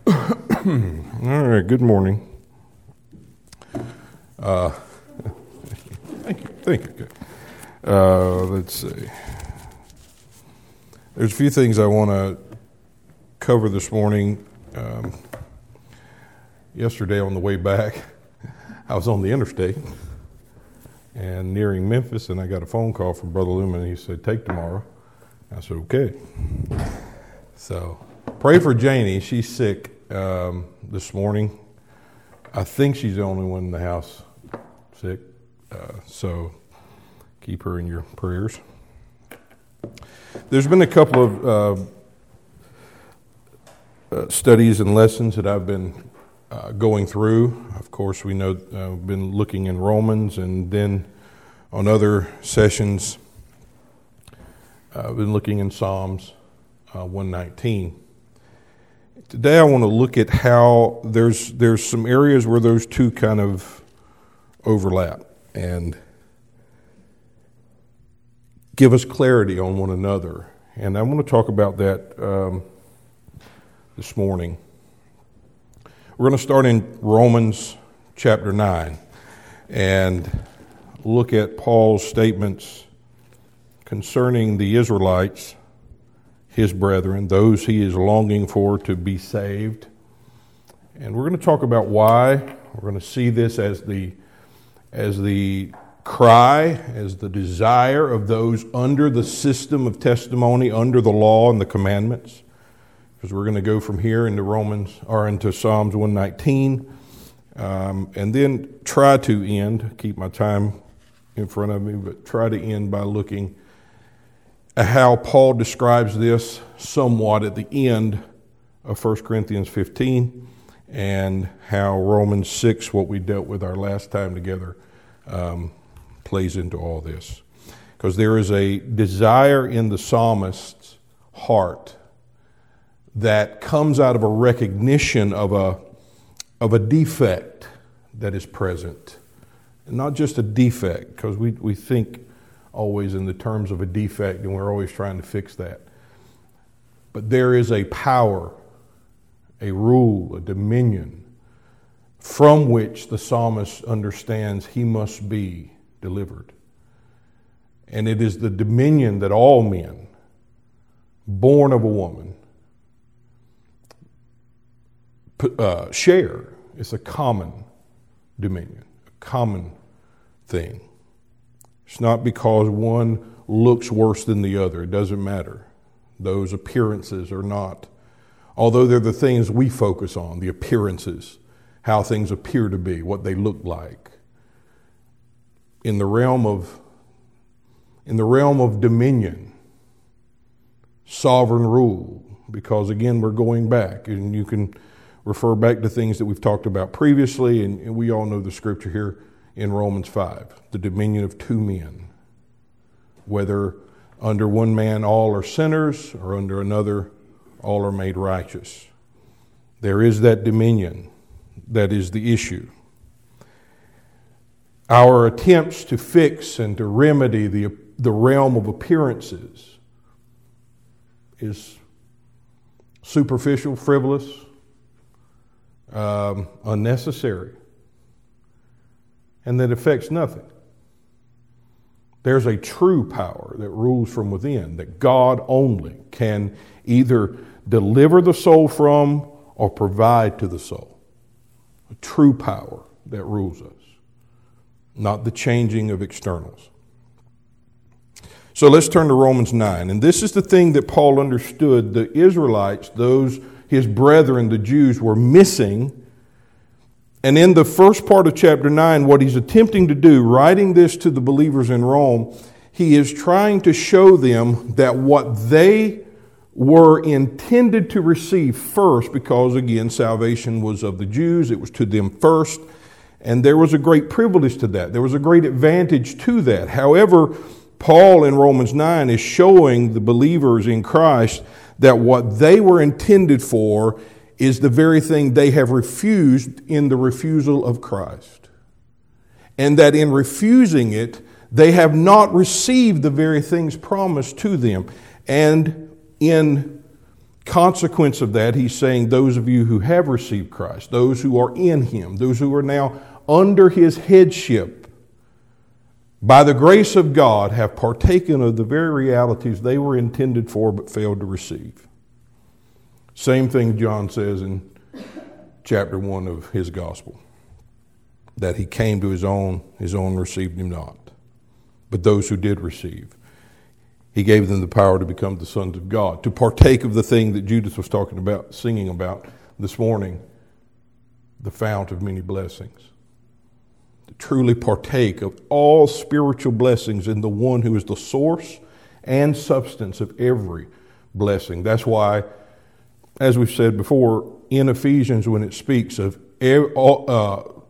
All right, good morning. Thank you. Let's see. There's a few things I want to cover this morning. Yesterday on the way back, I was on the interstate and nearing Memphis, and I got a phone call from Brother Lumen. He said, "Take tomorrow." I said, "Okay." So pray for Janie. She's sick this morning. I think she's the only one in the house sick. So keep her in your prayers. There's been a couple of studies and lessons that I've been going through. Of course, we know we've been looking in Romans, and then on other sessions, I've been looking in Psalms 119. Today, I want to look at how there's some areas where those two kind of overlap and give us clarity on one another. And I want to talk about that this morning. We're going to start in Romans chapter 9 and look at Paul's statements concerning the Israelites, his brethren, those he is longing for to be saved. And we're going to talk about why. We're going to see this as the cry, as the desire of those under the system of testimony, under the law and the commandments. Because we're going to go from here into into Psalms 119, and then try to end, keep my time in front of me, but try to end by looking at how Paul describes this somewhat at the end of 1 Corinthians 15, and how Romans 6, what we dealt with our last time together, plays into all this. Because there is a desire in the psalmist's heart that comes out of a recognition of a defect that is present. And not just a defect, because we think always in the terms of a defect and we're always trying to fix that. But there is a power, a rule, a dominion from which the psalmist understands he must be delivered. And it is the dominion that all men, born of a woman, share. It's a common dominion, a common thing. It's not because one looks worse than the other. It doesn't matter. Those appearances are not, although they're the things we focus on, the appearances, how things appear to be, what they look like. In the realm of dominion, sovereign rule, because again, we're going back, and you can refer back to things that we've talked about previously, and we all know the scripture here in Romans 5, the dominion of two men. Whether under one man all are sinners, or under another all are made righteous. There is that dominion that is the issue. Our attempts to fix and to remedy the realm of appearances is superficial, frivolous, unnecessary, and that affects nothing. There's a true power that rules from within, that God only can either deliver the soul from or provide to the soul. A true power that rules us, not the changing of externals. So let's turn to Romans 9. And this is the thing that Paul understood the Israelites, those his brethren, the Jews, were missing. And in the first part of chapter 9, what he's attempting to do, writing this to the believers in Rome, he is trying to show them that what they were intended to receive first, because again, salvation was of the Jews, it was to them first, and there was a great privilege to that. There was a great advantage to that. However, Paul in Romans 9 is showing the believers in Christ that what they were intended for is the very thing they have refused in the refusal of Christ. And that in refusing it, they have not received the very things promised to them. And in consequence of that, he's saying those of you who have received Christ, those who are in him, those who are now under his headship, by the grace of God, have partaken of the very realities they were intended for but failed to receive. Same thing John says in chapter 1 of his gospel, that he came to his own received him not. But those who did receive, he gave them the power to become the sons of God, to partake of the thing that Judith was talking about, singing about this morning, the fount of many blessings. To truly partake of all spiritual blessings in the one who is the source and substance of every blessing. That's why, as we've said before, in Ephesians, when it speaks of all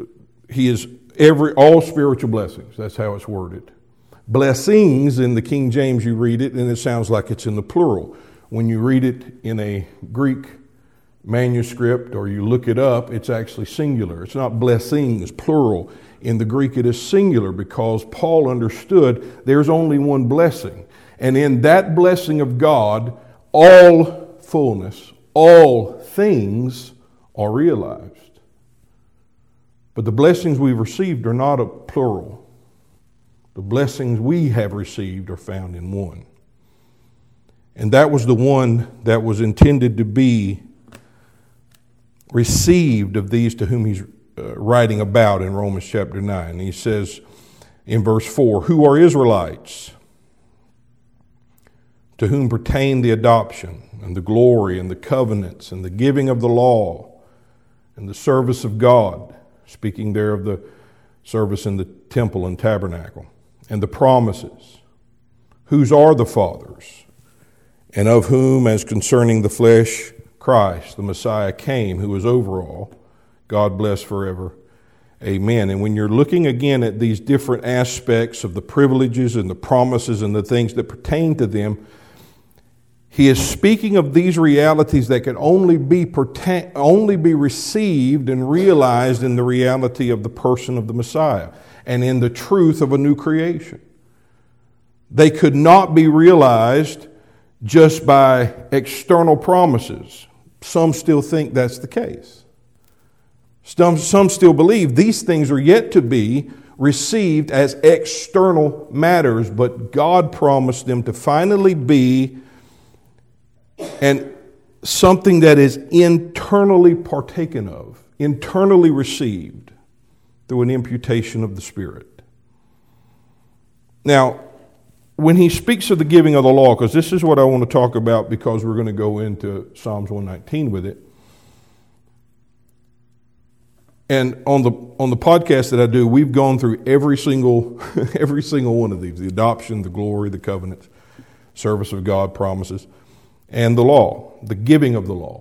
spiritual blessings, that's how it's worded. Blessings, in the King James, you read it, and it sounds like it's in the plural. When you read it in a Greek manuscript or you look it up, it's actually singular. It's not blessings, plural. In the Greek, it is singular because Paul understood there's only one blessing. And in that blessing of God, all fullness, all things are realized. But the blessings we've received are not a plural. The blessings we have received are found in one. And that was the one that was intended to be received of these to whom he's writing about in Romans chapter 9. He says in verse 4, who are Israelites, to whom pertain the adoption and the glory and the covenants and the giving of the law and the service of God, speaking there of the service in the temple and tabernacle, and the promises, whose are the fathers, and of whom, as concerning the flesh, Christ, the Messiah, came, who is over all, God bless forever. Amen. And when you're looking again at these different aspects of the privileges and the promises and the things that pertain to them, he is speaking of these realities that can only be received and realized in the reality of the person of the Messiah and in the truth of a new creation. They could not be realized just by external promises. Some still think that's the case. Some still believe these things are yet to be received as external matters, but God promised them to finally be and something that is internally partaken of, internally received through an imputation of the Spirit. Now, when he speaks of the giving of the law, because this is what I want to talk about because we're going to go into Psalms 119 with it. And on the podcast that I do, we've gone through every single one of these: the adoption, the glory, the covenants, service of God, promises, and the law, the giving of the law.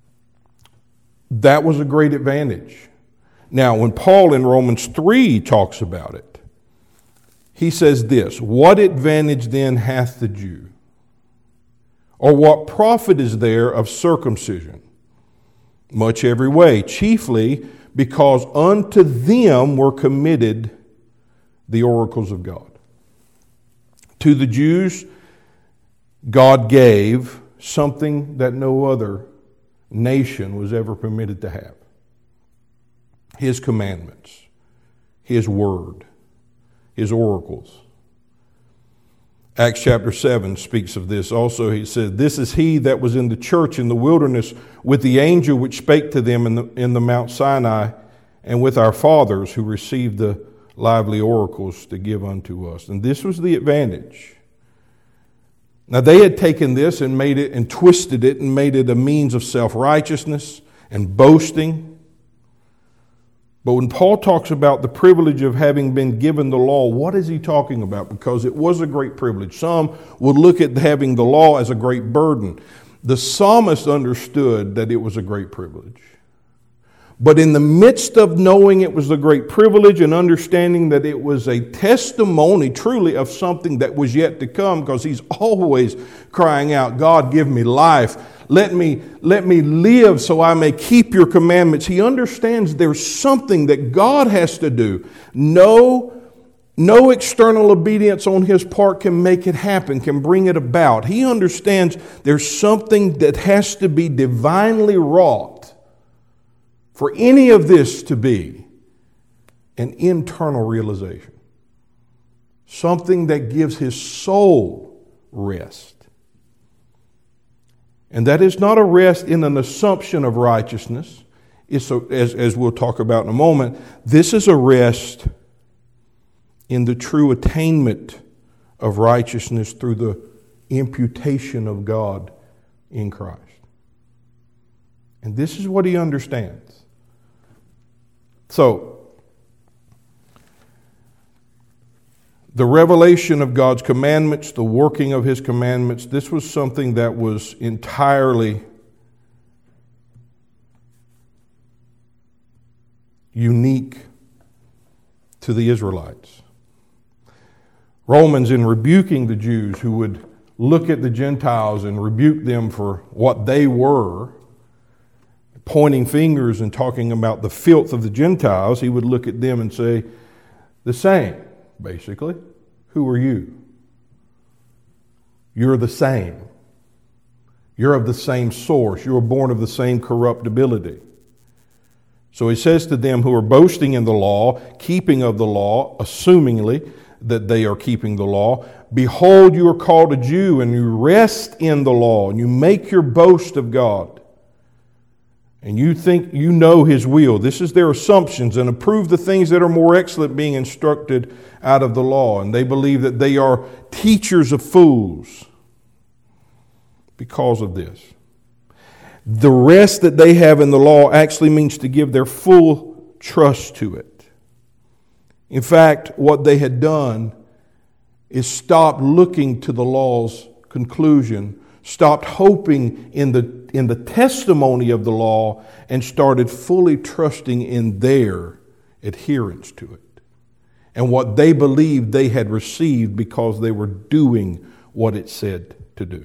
That was a great advantage. Now, when Paul in Romans 3 talks about it, he says this: what advantage then hath the Jew? Or what profit is there of circumcision? Much every way, chiefly because unto them were committed the oracles of God. To the Jews, God gave something that no other nation was ever permitted to have: His commandments, His word, His oracles. Acts chapter 7 speaks of this also. He said, this is he that was in the church in the wilderness with the angel which spake to them in the Mount Sinai, and with our fathers who received the lively oracles to give unto us. And this was the advantage. Now they had taken this and made it and twisted it and made it a means of self-righteousness and boasting. But when Paul talks about the privilege of having been given the law, what is he talking about? Because it was a great privilege. Some would look at having the law as a great burden. The psalmist understood that it was a great privilege. But in the midst of knowing it was a great privilege and understanding that it was a testimony truly of something that was yet to come, because he's always crying out, God, give me life. Let me live so I may keep your commandments. He understands there's something that God has to do. No No external obedience on his part can make it happen, can bring it about. He understands there's something that has to be divinely wrought for any of this to be an internal realization. Something that gives his soul rest. And that is not a rest in an assumption of righteousness. It's as we'll talk about in a moment, this is a rest in the true attainment of righteousness through the imputation of God in Christ. And this is what he understands. So, the revelation of God's commandments, the working of his commandments, this was something that was entirely unique to the Israelites. Romans, in rebuking the Jews who would look at the Gentiles and rebuke them for what they were, pointing fingers and talking about the filth of the Gentiles, he would look at them and say, the same, basically. Who are you? You're the same. You're of the same source. You were born of the same corruptibility. So he says to them who are boasting in the law, keeping of the law, assumingly that they are keeping the law, behold, you are called a Jew, and you rest in the law, and you make your boast of God. And you think you know his will. This is their assumptions, and approve the things that are more excellent, being instructed out of the law. And they believe that they are teachers of fools because of this. The rest that they have in the law actually means to give their full trust to it. In fact, what they had done is stopped looking to the law's conclusion, stopped hoping in the testimony of the law, and started fully trusting in their adherence to it and what they believed they had received because they were doing what it said to do.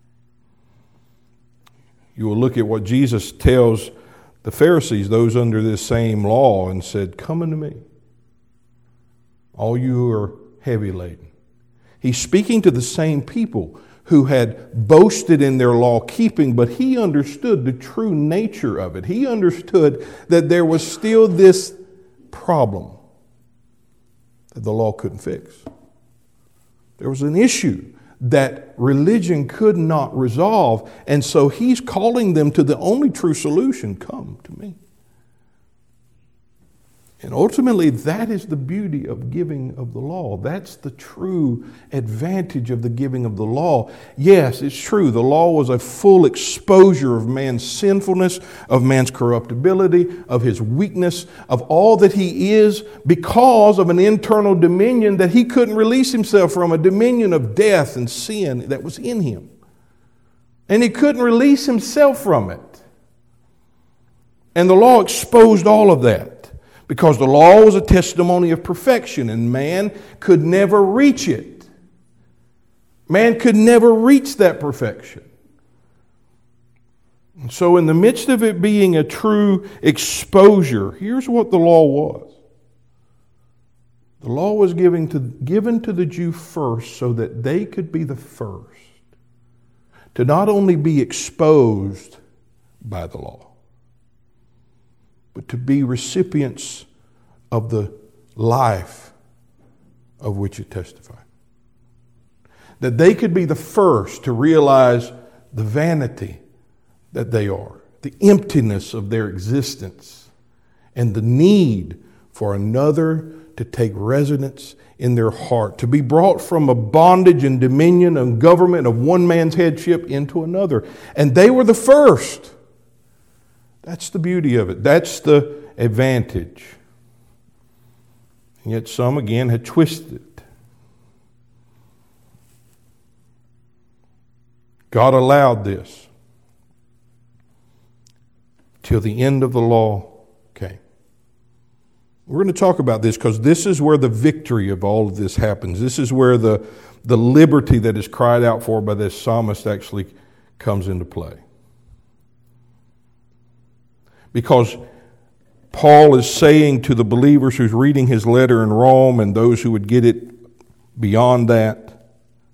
You will look at what Jesus tells the Pharisees, those under this same law, and said, "Come unto me, all you who are heavy laden." He's speaking to the same people who had boasted in their law keeping, but he understood the true nature of it. He understood that there was still this problem that the law couldn't fix. There was an issue that religion could not resolve, and so he's calling them to the only true solution: come to me. And ultimately, that is the beauty of giving of the law. That's the true advantage of the giving of the law. Yes, it's true. The law was a full exposure of man's sinfulness, of man's corruptibility, of his weakness, of all that he is because of an internal dominion that he couldn't release himself from, a dominion of death and sin that was in him. And he couldn't release himself from it. And the law exposed all of that. Because the law was a testimony of perfection, and man could never reach it. Man could never reach that perfection. And so in the midst of it being a true exposure, here's what the law was. The law was given to the Jew first so that they could be the first to not only be exposed by the law, but to be recipients of the life of which it testified. That they could be the first to realize the vanity that they are, the emptiness of their existence, and the need for another to take residence in their heart, to be brought from a bondage and dominion and government of one man's headship into another. And they were the first. That's the beauty of it. That's the advantage. And yet some, again, had twisted it. God allowed this till the end of the law came. We're going to talk about this because this is where the victory of all of this happens. This is where the liberty that is cried out for by this psalmist actually comes into play. Because Paul is saying to the believers who's reading his letter in Rome and those who would get it beyond that,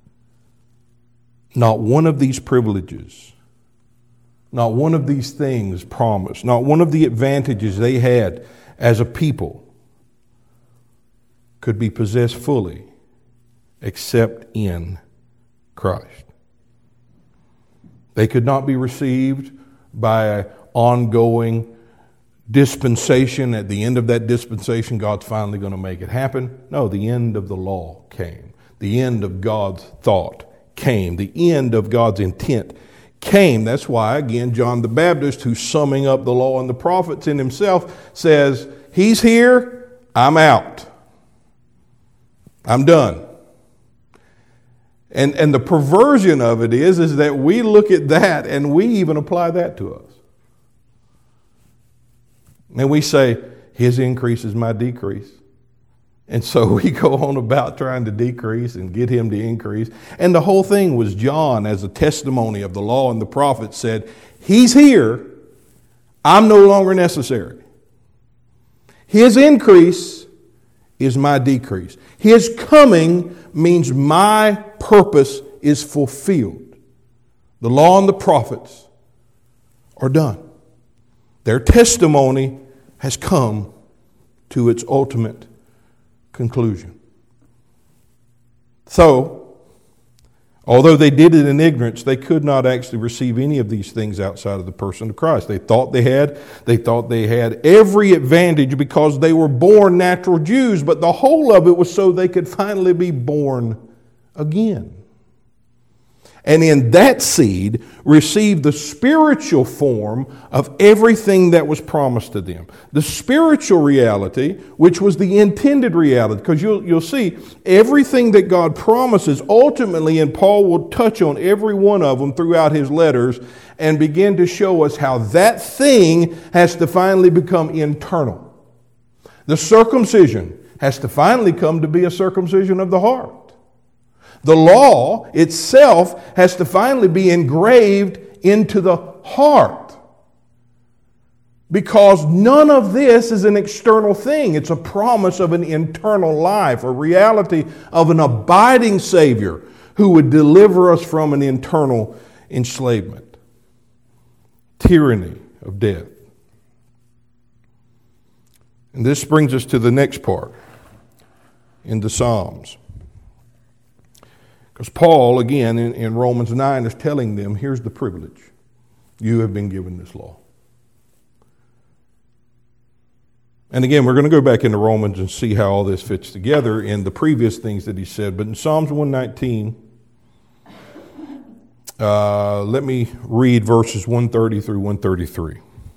not one of these privileges, not one of these things promised, not one of the advantages they had as a people could be possessed fully except in Christ. They could not be received by an ongoing dispensation. At the end of that dispensation, God's finally going to make it happen. No, the end of the law came. The end of God's thought came. The end of God's intent came. That's why, again, John the Baptist, who's summing up the law and the prophets in himself, says, He's here, I'm out. I'm done. And the perversion of it is that we look at that and we even apply that to us. And we say, His increase is my decrease. And so we go on about trying to decrease and get Him to increase. And the whole thing was John, as a testimony of the law and the prophets, said, He's here, I'm no longer necessary. His increase is my decrease. His coming means my purpose is fulfilled. The law and the prophets are done. Their testimony has come to its ultimate conclusion. So, although they did it in ignorance, they could not actually receive any of these things outside of the person of Christ. They thought they had every advantage because they were born natural Jews, but the whole of it was so they could finally be born again. And in that seed received the spiritual form of everything that was promised to them. The spiritual reality, which was the intended reality. Because you'll see, everything that God promises ultimately, and Paul will touch on every one of them throughout his letters, and begin to show us how that thing has to finally become internal. The circumcision has to finally come to be a circumcision of the heart. The law itself has to finally be engraved into the heart. Because none of this is an external thing. It's a promise of an internal life, a reality of an abiding Savior who would deliver us from an internal enslavement, tyranny of death. And this brings us to the next part in the Psalms. Because Paul, again, in Romans 9 is telling them, here's the privilege. You have been given this law. And again, we're going to go back into Romans and see how all this fits together in the previous things that he said. But in Psalms 119, let me read verses 130 through 133.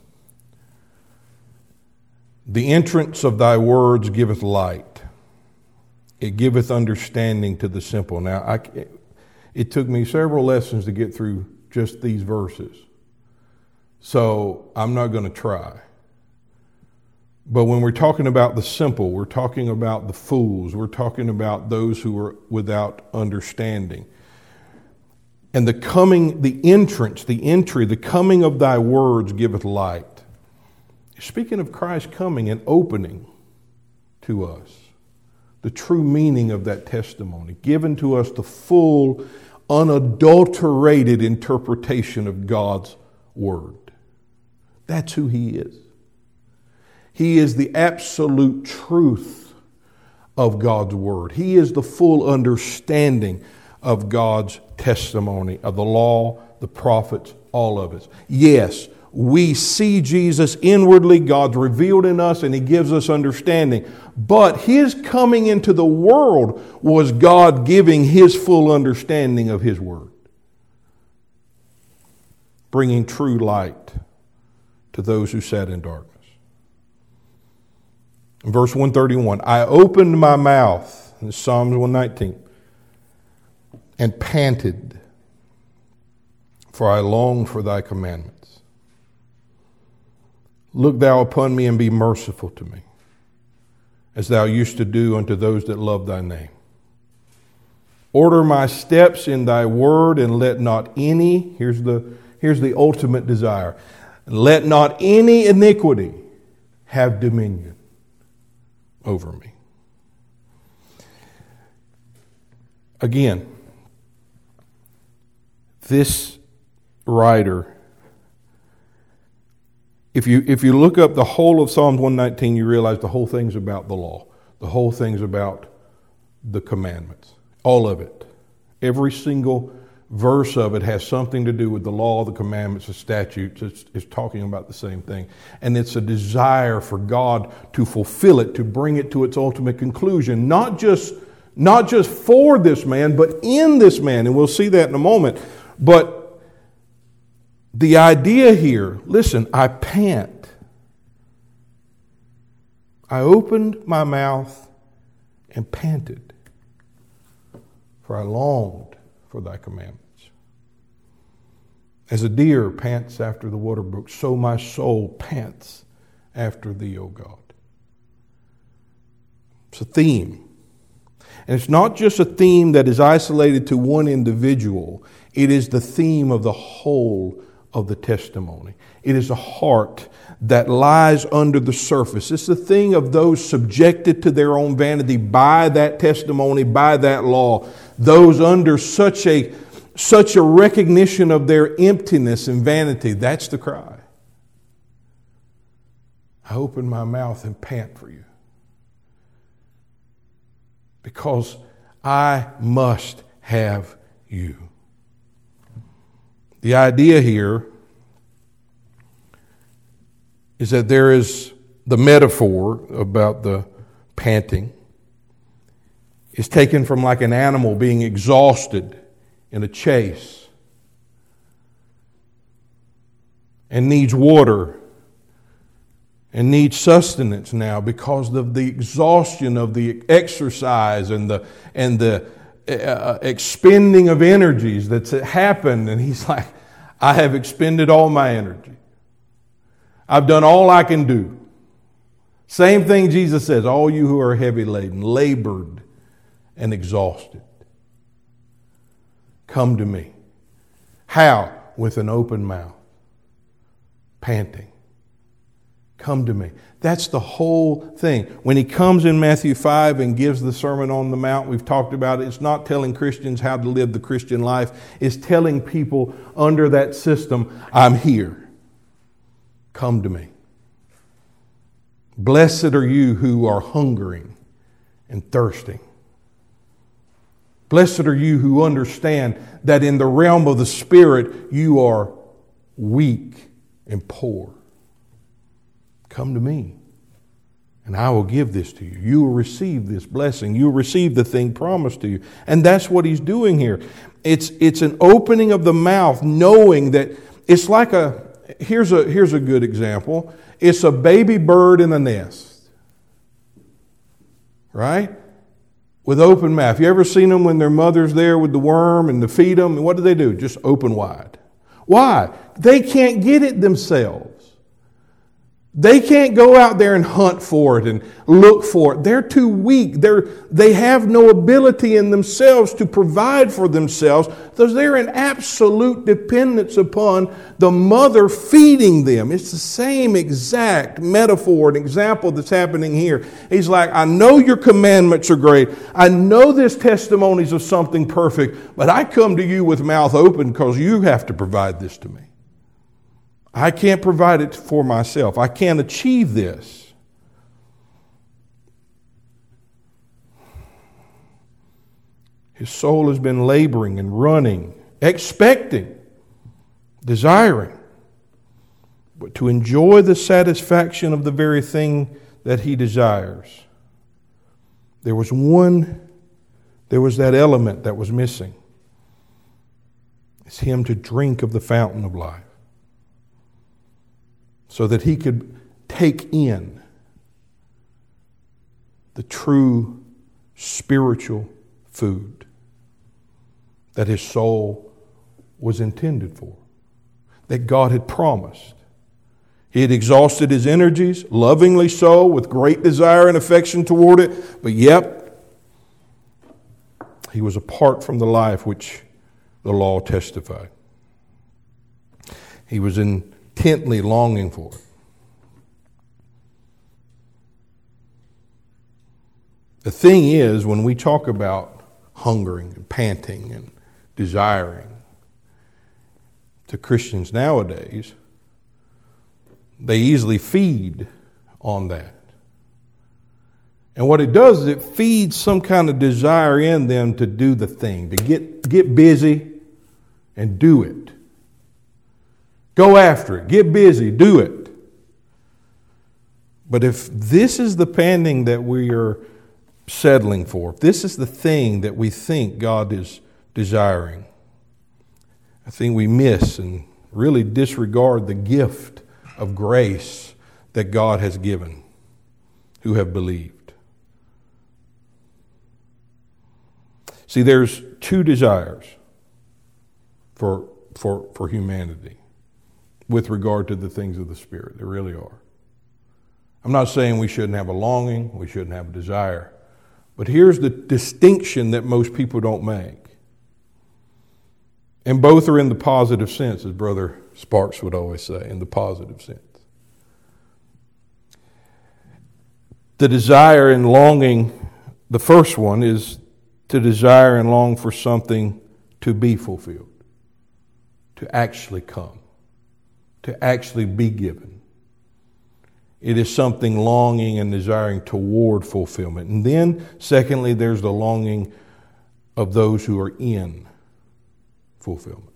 The entrance of thy words giveth light. It giveth understanding to the simple. Now, it took me several lessons to get through just these verses. So I'm not going to try. But when we're talking about the simple, we're talking about the fools. We're talking about those who are without understanding. And the coming, the entrance, the entry, the coming of thy words giveth light. Speaking of Christ coming and opening to us the true meaning of that testimony, given to us the full, unadulterated interpretation of God's Word. That's who He is. He is the absolute truth of God's Word. He is the full understanding of God's testimony, of the law, the prophets, all of it. Yes, we see Jesus inwardly, God's revealed in us, and He gives us understanding. But His coming into the world was God giving His full understanding of His Word, bringing true light to those who sat in darkness. In verse 131, I opened my mouth, in Psalms 119, and panted, for I longed for thy commandments. Look thou upon me and be merciful to me, as thou used to do unto those that love thy name. Order my steps in thy word, and let not any, here's the ultimate desire, let not any iniquity have dominion over me. Again, this writer, if you look up the whole of Psalms 119, you realize the whole thing's about the law. The whole thing's about the commandments. All of it. Every single verse of it has something to do with the law, the commandments, the statutes. It's talking about the same thing. And it's a desire for God to fulfill it, to bring it to its ultimate conclusion. Not just for this man, but in this man. And we'll see that in a moment. But the idea here, listen, I pant. I opened my mouth and panted, for I longed for thy commandments. As a deer pants after the water brook, so my soul pants after thee, O God. It's a theme. And it's not just a theme that is isolated to one individual. It is the theme of the whole of the testimony. It is a heart that lies under the surface. It's the thing of those subjected to their own vanity by that testimony, by that law. Those under such a recognition of their emptiness and vanity. That's the cry. I open my mouth and pant for you, because I must have you. The idea here is that there is the metaphor about the panting is taken from like an animal being exhausted in a chase and needs water and needs sustenance now because of the exhaustion of the exercise and the expending of energies that's happened. And he's like, I have expended all my energy. I've done all I can do. Same thing Jesus says, all you who are heavy laden, labored and exhausted, come to me. How? With an open mouth, panting. Come to me. That's the whole thing. When he comes in Matthew 5 and gives the Sermon on the Mount, we've talked about it. It's not telling Christians how to live the Christian life. It's telling people under that system, I'm here. Come to me. Blessed are you who are hungering and thirsting. Blessed are you who understand that in the realm of the Spirit you are weak and poor. Come to me, and I will give this to you. You will receive this blessing. You will receive the thing promised to you. And that's what he's doing here. It's an opening of the mouth, knowing that it's like here's a good example. It's a baby bird in a nest, right? With open mouth. You ever seen them when their mother's there with the worm and to feed them? And what do? Just open wide. Why? They can't get it themselves. They can't go out there and hunt for it and look for it. They're too weak. They have no ability in themselves to provide for themselves, because they're in absolute dependence upon the mother feeding them. It's the same exact metaphor and example that's happening here. He's like, I know your commandments are great. I know this testimony's of something perfect, but I come to you with mouth open because you have to provide this to me. I can't provide it for myself. I can't achieve this. His soul has been laboring and running, expecting, desiring, but to enjoy the satisfaction of the very thing that he desires. There was that element that was missing. It's him to drink of the fountain of life, so that he could take in the true spiritual food that his soul was intended for, that God had promised. He had exhausted his energies, lovingly so, with great desire and affection toward it, but yet he was apart from the life which the law testified. He was intently longing for it. The thing is, when we talk about hungering and panting and desiring, to Christians nowadays, they easily feed on that. And what it does is it feeds some kind of desire in them to do the thing, to get busy and do it. Go after it. Get busy. Do it. But if this is the panting that we are settling for, if this is the thing that we think God is desiring, I think we miss and really disregard the gift of grace that God has given who have believed. See, there's two desires for humanity with regard to the things of the Spirit. There really are. I'm not saying we shouldn't have a longing, we shouldn't have a desire. But here's the distinction that most people don't make. And both are in the positive sense, as Brother Sparks would always say, in the positive sense. The desire and longing, the first one is to desire and long for something to be fulfilled, to actually come, to actually be given. It is something longing and desiring toward fulfillment. And then, secondly, there's the longing of those who are in fulfillment.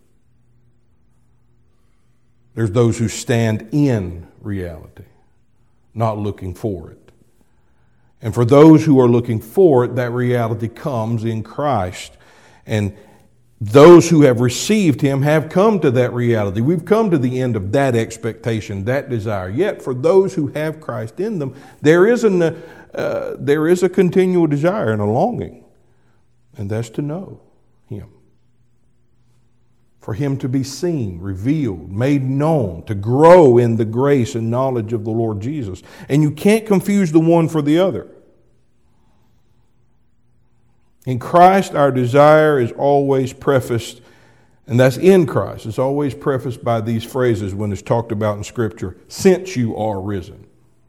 There's those who stand in reality, not looking for it. And for those who are looking for it, that reality comes in Christ. And those who have received Him have come to that reality. We've come to the end of that expectation, that desire. Yet for those who have Christ in them, there is a continual desire and a longing. And that's to know Him. For Him to be seen, revealed, made known, to grow in the grace and knowledge of the Lord Jesus. And you can't confuse the one for the other. In Christ, our desire is always prefaced, and that's in Christ. It's always prefaced by these phrases when it's talked about in Scripture, since you are risen.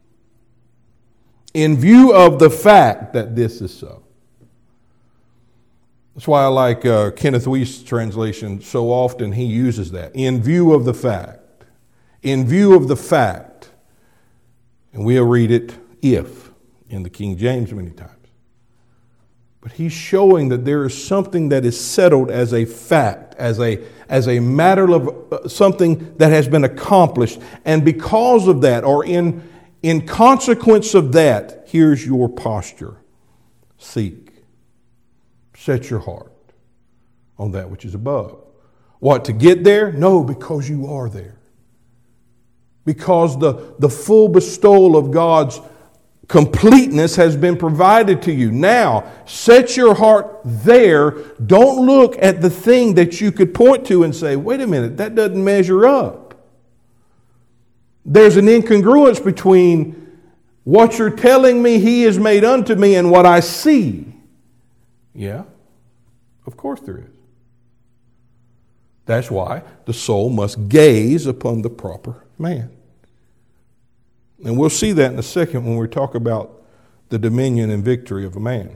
In view of the fact that this is so. That's why I like Kenneth Wuest's translation. So often he uses that. In view of the fact. In view of the fact. And we'll read it if in the King James many times. But he's showing that there is something that is settled as a fact, as a matter of something that has been accomplished. And because of that, or in consequence of that, here's your posture. Seek. Set your heart on that which is above. What, to get there? No, because you are there. Because the full bestowal of God's completeness has been provided to you. Now, set your heart there. Don't look at the thing that you could point to and say, wait a minute, that doesn't measure up. There's an incongruence between what you're telling me He is made unto me and what I see. Yeah, of course there is. That's why the soul must gaze upon the proper man. And we'll see that in a second when we talk about the dominion and victory of a man.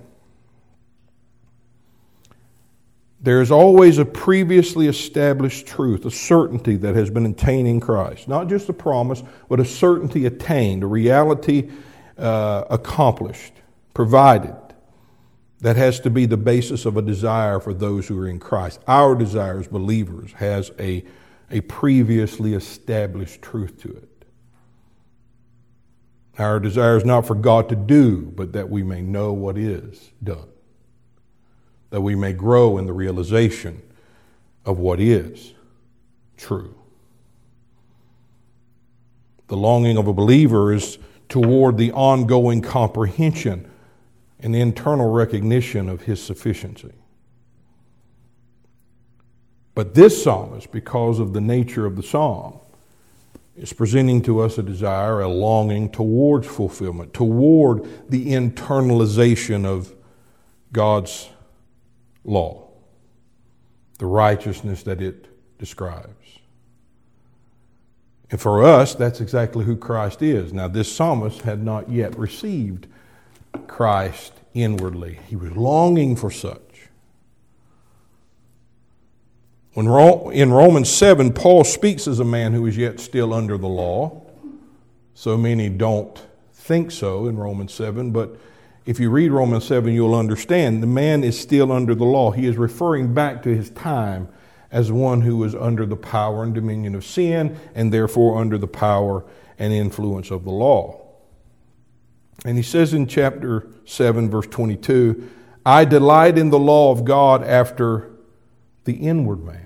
There is always a previously established truth, a certainty that has been attained in Christ. Not just a promise, but a certainty attained, a reality accomplished, provided. That has to be the basis of a desire for those who are in Christ. Our desire as believers has a previously established truth to it. Our desire is not for God to do, but that we may know what is done. That we may grow in the realization of what is true. The longing of a believer is toward the ongoing comprehension and the internal recognition of His sufficiency. But this psalmist, because of the nature of the psalm, is presenting to us a desire, a longing towards fulfillment, toward the internalization of God's law, the righteousness that it describes. And for us, that's exactly who Christ is. Now, this psalmist had not yet received Christ inwardly. He was longing for such. In Romans 7, Paul speaks as a man who is yet still under the law. So many don't think so in Romans 7, but if you read Romans 7, you'll understand the man is still under the law. He is referring back to his time as one who was under the power and dominion of sin, and therefore under the power and influence of the law. And he says in chapter 7, verse 22, I delight in the law of God after the inward man.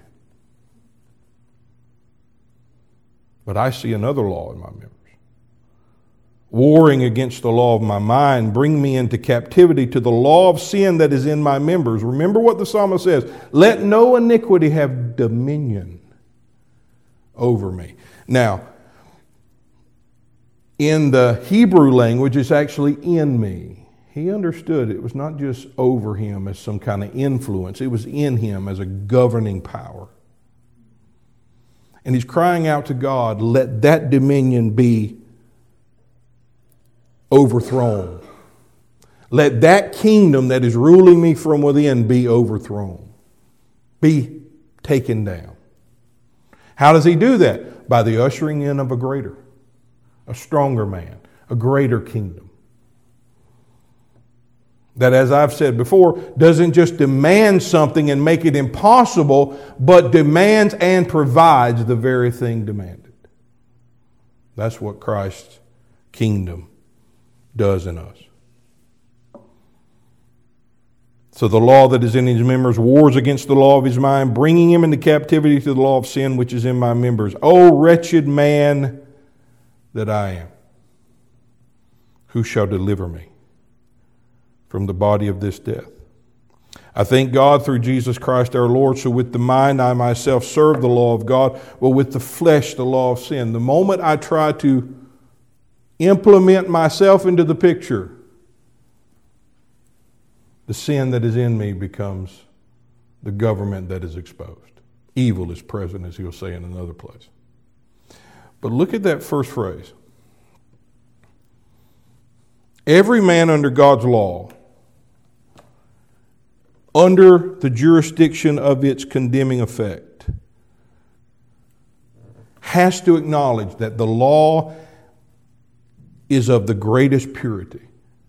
But I see another law in my members, warring against the law of my mind, bring me into captivity to the law of sin that is in my members. Remember what the psalmist says, let no iniquity have dominion over me. Now, in the Hebrew language, it's actually in me. He understood it was not just over him as some kind of influence. It was in him as a governing power. And he's crying out to God, let that dominion be overthrown. Let that kingdom that is ruling me from within be overthrown. Be taken down. How does he do that? By the ushering in of a greater, a stronger man, a greater kingdom. That, as I've said before, doesn't just demand something and make it impossible, but demands and provides the very thing demanded. That's what Christ's kingdom does in us. So the law that is in his members wars against the law of his mind, bringing him into captivity to the law of sin which is in my members. O wretched man that I am, who shall deliver me from the body of this death? I thank God through Jesus Christ our Lord. So with the mind I myself serve the law of God, but with the flesh the law of sin. The moment I try to implement myself into the picture, the sin that is in me becomes the government that is exposed. Evil is present, as he'll say in another place. But look at that first phrase. Every man under God's law, under the jurisdiction of its condemning effect, has to acknowledge that the law is of the greatest purity.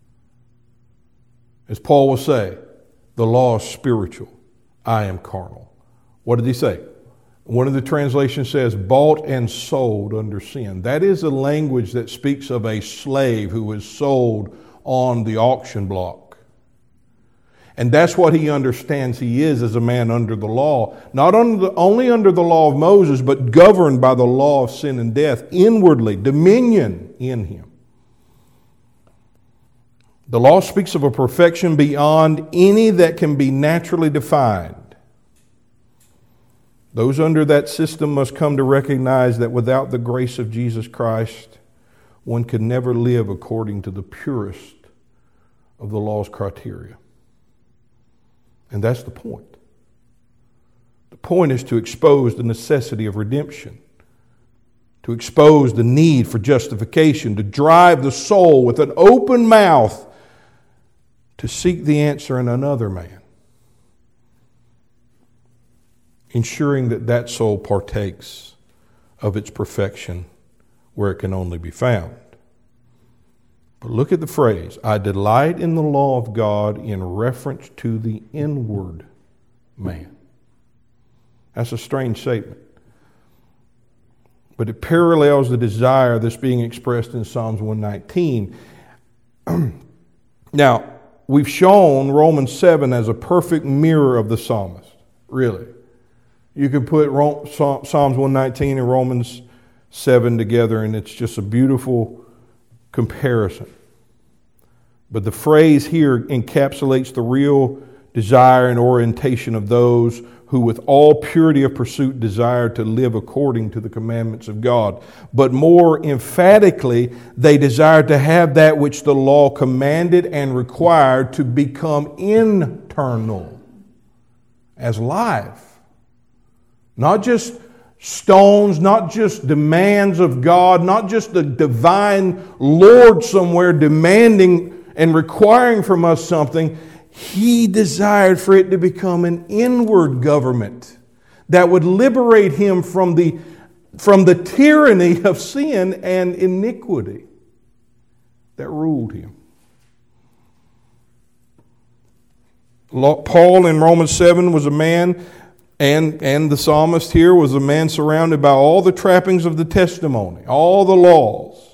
As Paul will say, the law is spiritual. I am carnal. What did he say? One of the translations says, bought and sold under sin. That is a language that speaks of a slave who was sold on the auction block. And that's what he understands he is as a man under the law. Not only under the law of Moses, but governed by the law of sin and death, inwardly, dominion in him. The law speaks of a perfection beyond any that can be naturally defined. Those under that system must come to recognize that without the grace of Jesus Christ, one could never live according to the purest of the law's criteria. And that's the point. The point is to expose the necessity of redemption, to expose the need for justification, to drive the soul with an open mouth to seek the answer in another man, ensuring that that soul partakes of its perfection where it can only be found. But look at the phrase, I delight in the law of God in reference to the inward man. That's a strange statement. But it parallels the desire that's being expressed in Psalms 119. Now, we've shown Romans 7 as a perfect mirror of the psalmist, really. You can put Psalms 119 and Romans 7 together, and it's just a beautiful comparison. But the phrase here encapsulates the real desire and orientation of those who with all purity of pursuit desire to live according to the commandments of God. But more emphatically, they desire to have that which the law commanded and required to become internal, as life. Not just stones, not just demands of God, not just the divine Lord somewhere demanding and requiring from us something, He desired for it to become an inward government that would liberate Him from the tyranny of sin and iniquity that ruled Him. Paul in Romans 7 was a man, and the psalmist here was a man surrounded by all the trappings of the testimony, all the laws.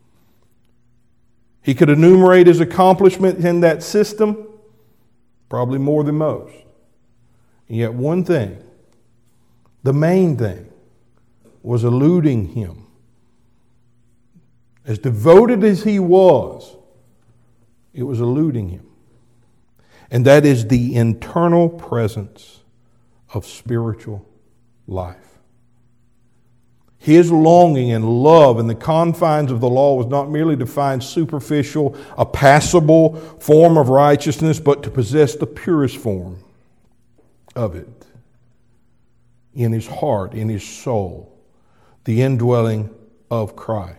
He could enumerate his accomplishment in that system, probably more than most. And yet one thing, the main thing, was eluding him. As devoted as he was, it was eluding him. And that is the internal presence of spiritual life. His longing and love in the confines of the law was not merely to find superficial, a passable form of righteousness, but to possess the purest form of it in his heart, in his soul, the indwelling of Christ.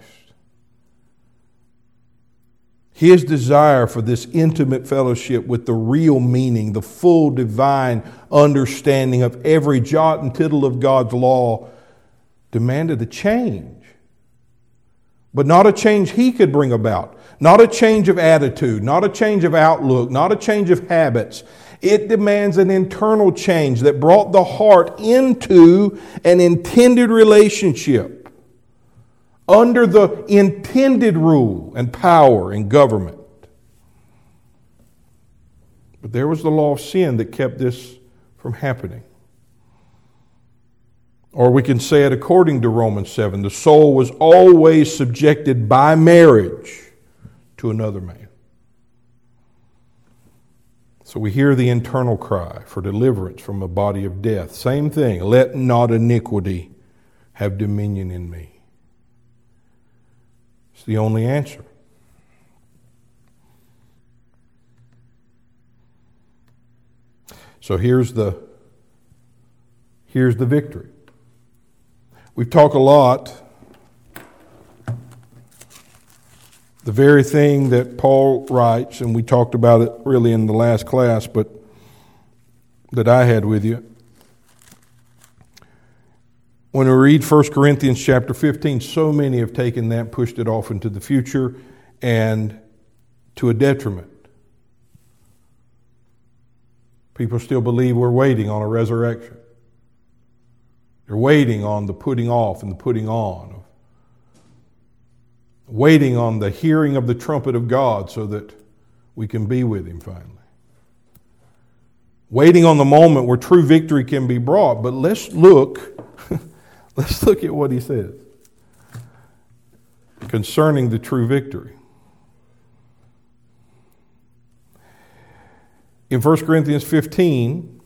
His desire for this intimate fellowship with the real meaning, the full divine understanding of every jot and tittle of God's law demanded a change. But not a change he could bring about. Not a change of attitude, not a change of outlook, not a change of habits. It demands an internal change that brought the heart into an intended relationship under the intended rule and power and government. But there was the law of sin that kept this from happening. Or we can say it according to Romans 7, the soul was always subjected by marriage to another man. So we hear the internal cry for deliverance from a body of death. Same thing, let not iniquity have dominion in me. It's the only answer. So here's the victory. We've talked a lot, the very thing that Paul writes, and we talked about it really in the last class, but that I had with you. When we read 1 Corinthians chapter 15, so many have taken that, pushed it off into the future, and to a detriment. People still believe we're waiting on a resurrection. They're waiting on the putting off and the putting on. Waiting on the hearing of the trumpet of God so that we can be with Him finally. Waiting on the moment where true victory can be brought. But let's look at what he says concerning the true victory. In 1 Corinthians 15,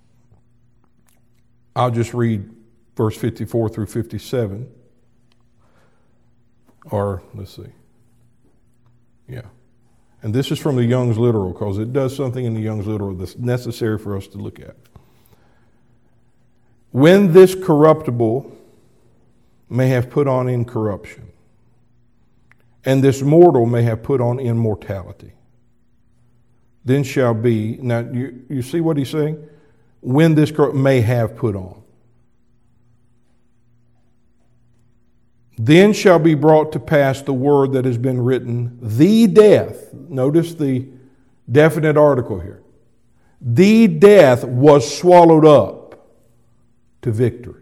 I'll just read verse 54 through 57. Or, let's see. Yeah. And this is from the Young's Literal, because it does something in the Young's Literal that's necessary for us to look at. When this corruptible may have put on incorruption, and this mortal may have put on immortality, then shall be, now you see what he's saying? When this may have put on. Then shall be brought to pass the word that has been written, the death. Notice the definite article here. The death was swallowed up to victory.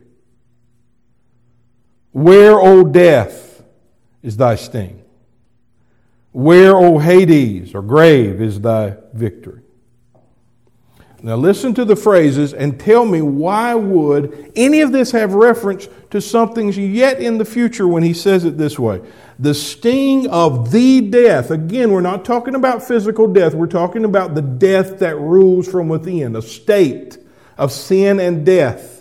Where, O death, is thy sting? Where, O Hades, or grave, is thy victory? Now listen to the phrases and tell me, why would any of this have reference to something yet in the future when he says it this way? The sting of the death. Again, we're not talking about physical death. We're talking about the death that rules from within, a state of sin and death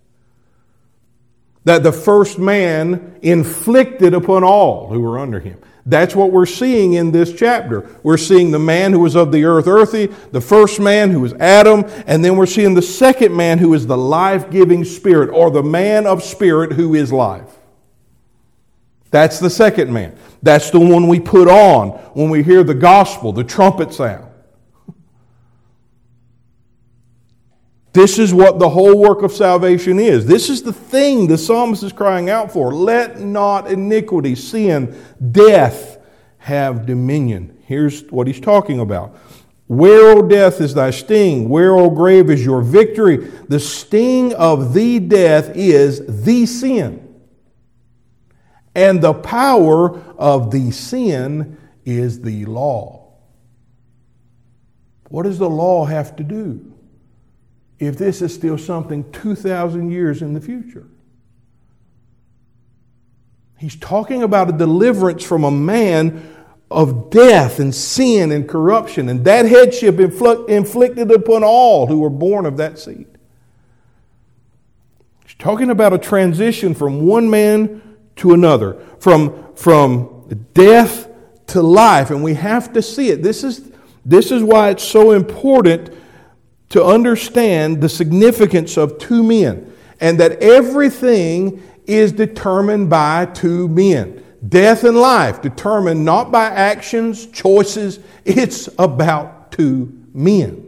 that the first man inflicted upon all who were under him. That's what we're seeing in this chapter. We're seeing the man who was of the earth, earthy, the first man who was Adam, and then we're seeing the second man who is the life-giving spirit, or the man of spirit who is life. That's the second man. That's the one we put on when we hear the gospel, the trumpet sound. This is what the whole work of salvation is. This is the thing the psalmist is crying out for. Let not iniquity, sin, death have dominion. Here's what he's talking about. Where, O death, is thy sting? Where, O grave, is your victory? The sting of thee, death, is thee sin. And the power of thee sin is the law. What does the law have to do if this is still something 2,000 years in the future? He's talking about a deliverance from a man of death and sin and corruption, and that headship inflicted upon all who were born of that seed. He's talking about a transition from one man to another, from death to life, and we have to see it. This is why it's so important to understand the significance of two men, and that everything is determined by two men. Death and life determined not by actions, choices. It's about two men.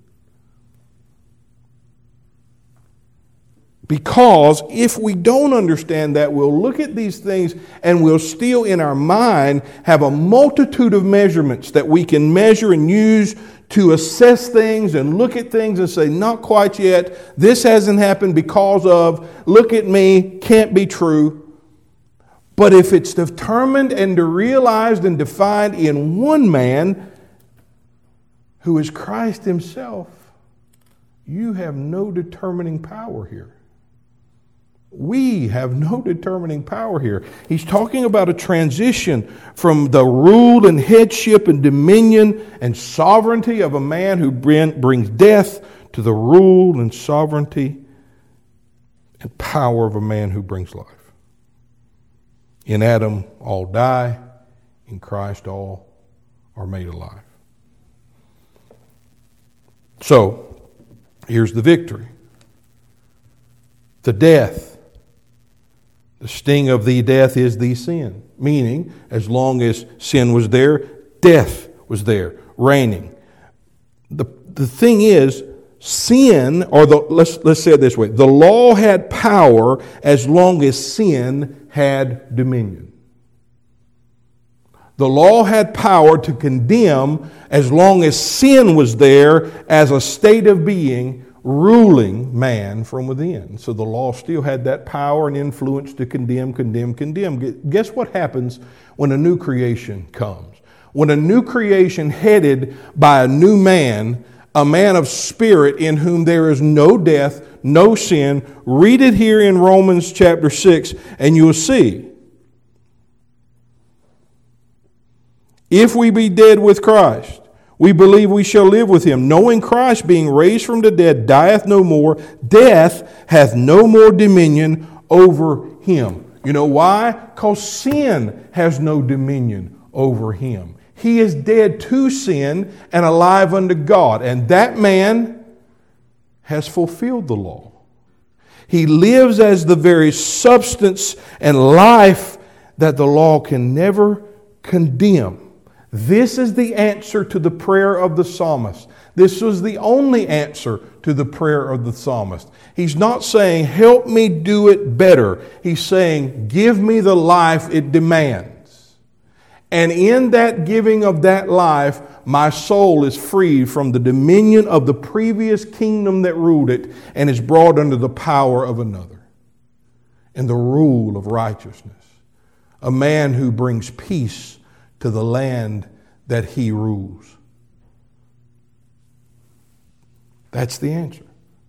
Because if we don't understand that, we'll look at these things and we'll still in our mind have a multitude of measurements that we can measure and use to assess things and look at things and say, not quite yet, this hasn't happened because of, look at me, can't be true. But if it's determined and realized and defined in one man, who is Christ Himself, you have no determining power here. We have no determining power here. He's talking about a transition from the rule and headship and dominion and sovereignty of a man who brings death to the rule and sovereignty and power of a man who brings life. In Adam, all die. In Christ, all are made alive. So, here's the victory. The death. The sting of thee, death, is thee sin. Meaning, as long as sin was there, death was there, reigning. The thing is, sin, or let's say it this way, the law had power as long as sin had dominion. The law had power to condemn as long as sin was there as a state of being ruling man from within. So the law still had that power and influence to condemn. Guess what happens when a new creation comes? When a new creation headed by a new man, a man of spirit in whom there is no death, no sin. Read it here in Romans chapter 6 and you'll see. If we be dead with Christ, we believe we shall live with Him, knowing Christ being raised from the dead dieth no more, death hath no more dominion over Him. You know why? Because sin has no dominion over Him. He is dead to sin and alive unto God. And that man has fulfilled the law. He lives as the very substance and life that the law can never condemn. This is the answer to the prayer of the psalmist. This was the only answer to the prayer of the psalmist. He's not saying, help me do it better. He's saying, give me the life it demands. And in that giving of that life, my soul is freed from the dominion of the previous kingdom that ruled it and is brought under the power of another and the rule of righteousness. A man who brings peace to the land that he rules. That's the answer.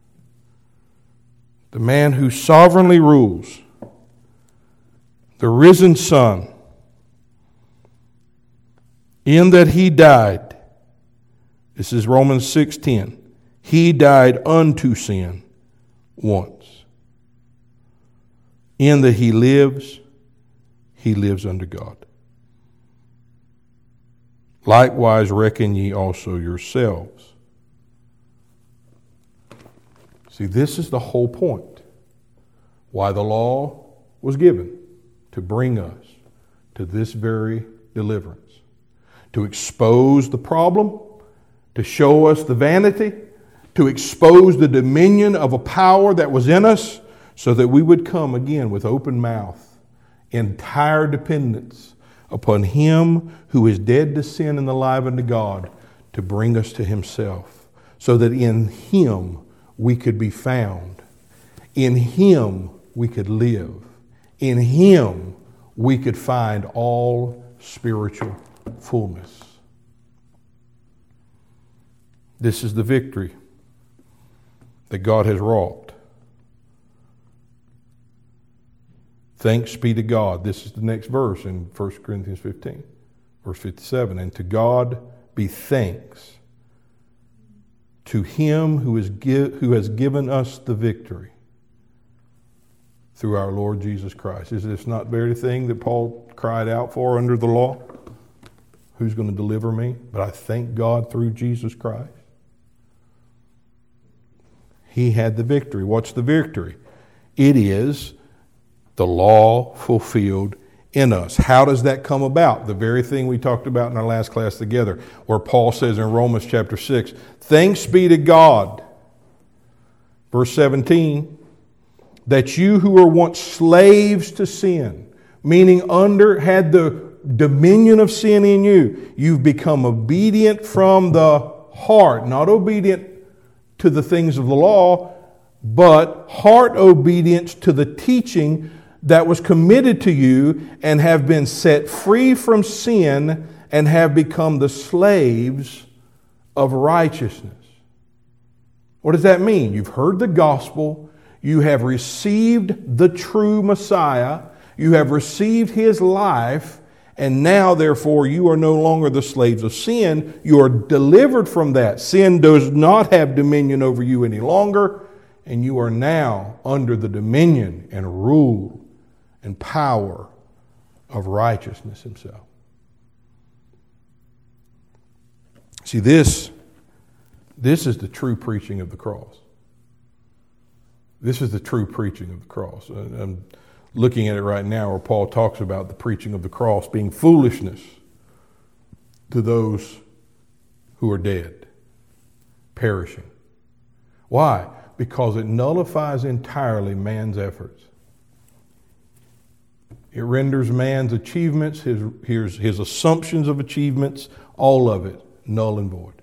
The man who sovereignly rules, the risen Son, in that He died. This is Romans 6:10. He died unto sin once. In that He lives unto God. Likewise reckon ye also yourselves. See, this is the whole point. Why the law was given, to bring us to this very deliverance, to expose the problem, to show us the vanity, to expose the dominion of a power that was in us, so that we would come again with open mouth, entire dependence upon Him who is dead to sin and alive unto God, to bring us to Himself, so that in Him we could be found. In Him we could live. In Him we could find all spiritual fullness. This is the victory that God has wrought. Thanks be to God. This is the next verse in 1 Corinthians 15, verse 57. And to God be thanks, to Him who has given us the victory through our Lord Jesus Christ. Is this not the very thing that Paul cried out for under the law? Who's going to deliver me? But I thank God through Jesus Christ. He had the victory. What's the victory? It is the law fulfilled in us. How does that come about? The very thing we talked about in our last class together, where Paul says in Romans chapter 6, thanks be to God, verse 17, that you who were once slaves to sin, meaning had the dominion of sin in you, you've become obedient from the heart, not obedient to the things of the law, but heart obedience to the teaching that was committed to you, and have been set free from sin and have become the slaves of righteousness. What does that mean? You've heard the gospel. You have received the true Messiah. You have received His life. And now, therefore, you are no longer the slaves of sin. You are delivered from that. Sin does not have dominion over you any longer. And you are now under the dominion and rule and power of righteousness Himself. See, this is the true preaching of the cross. This is the true preaching of the cross. I'm looking at it right now where Paul talks about the preaching of the cross being foolishness to those who are dead, perishing. Why? Because it nullifies entirely man's efforts. It renders man's achievements, his assumptions of achievements, all of it, null and void.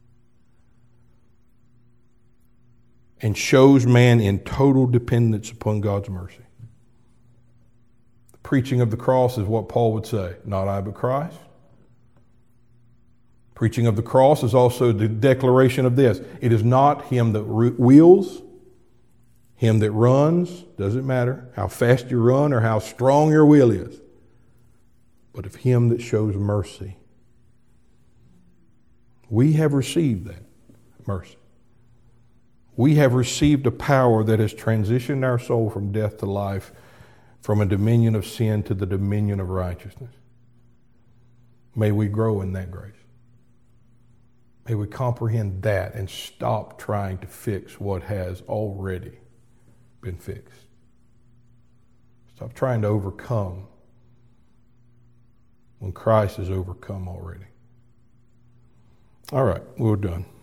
And shows man in total dependence upon God's mercy. The preaching of the cross is what Paul would say, not I but Christ. Preaching of the cross is also the declaration of this. It is not him that wills, him that runs, doesn't matter how fast you run or how strong your will is, but of him that shows mercy. We have received that mercy. We have received a power that has transitioned our soul from death to life, from a dominion of sin to the dominion of righteousness. May we grow in that grace. May we comprehend that and stop trying to fix what has already been fixed. Stop trying to overcome when Christ has overcome already. All right, we're done.